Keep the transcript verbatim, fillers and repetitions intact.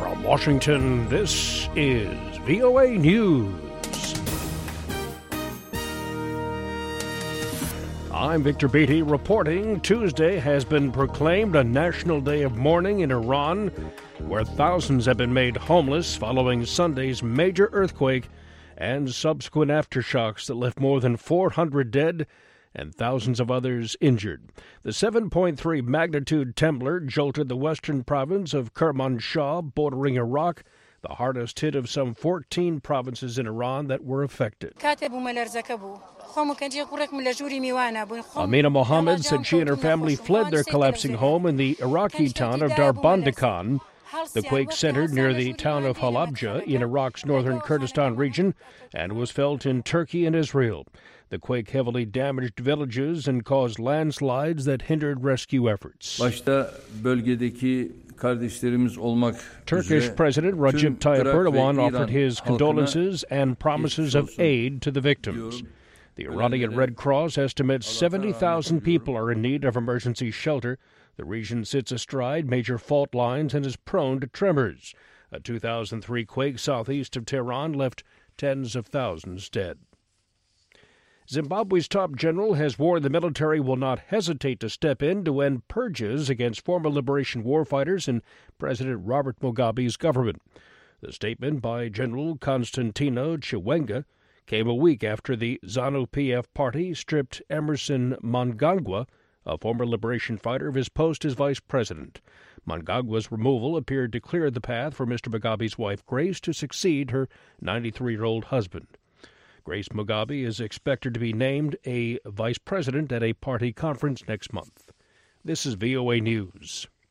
From Washington, this is V O A News. I'm Victor Beatty reporting Tuesday has been proclaimed a national day of mourning in Iran, where thousands have been made homeless following Sunday's major earthquake and subsequent aftershocks that left more than four hundred dead and thousands of others injured. The seven point three magnitude tremor jolted the western province of Kermanshah, bordering Iraq, the hardest hit of some fourteen provinces in Iran that were affected. Amina Mohammed said she and her family fled their collapsing home in the Iraqi town of Darbandakan. The quake centered near the town of Halabja in Iraq's northern Kurdistan region and was felt in Turkey and Israel. The quake heavily damaged villages and caused landslides that hindered rescue efforts. Turkish President Recep Tayyip Erdogan offered his condolences and promises of aid to the victims. The Iranian Red Cross estimates seventy thousand people are in need of emergency shelter. The region sits astride major fault lines and is prone to tremors. A two thousand three quake southeast of Tehran left tens of thousands dead. Zimbabwe's top general has warned the military will not hesitate to step in to end purges against former liberation war fighters in President Robert Mugabe's government. The statement by General Constantino Chiwenga came a week after the ZANU-P F party stripped Emerson Mnangagwa, a former liberation fighter, of his post as vice president. Mnangagwa's removal appeared to clear the path for Mister Mugabe's wife, Grace, to succeed her ninety-three-year-old husband. Grace Mugabe is expected to be named a vice president at a party conference next month. This is V O A News.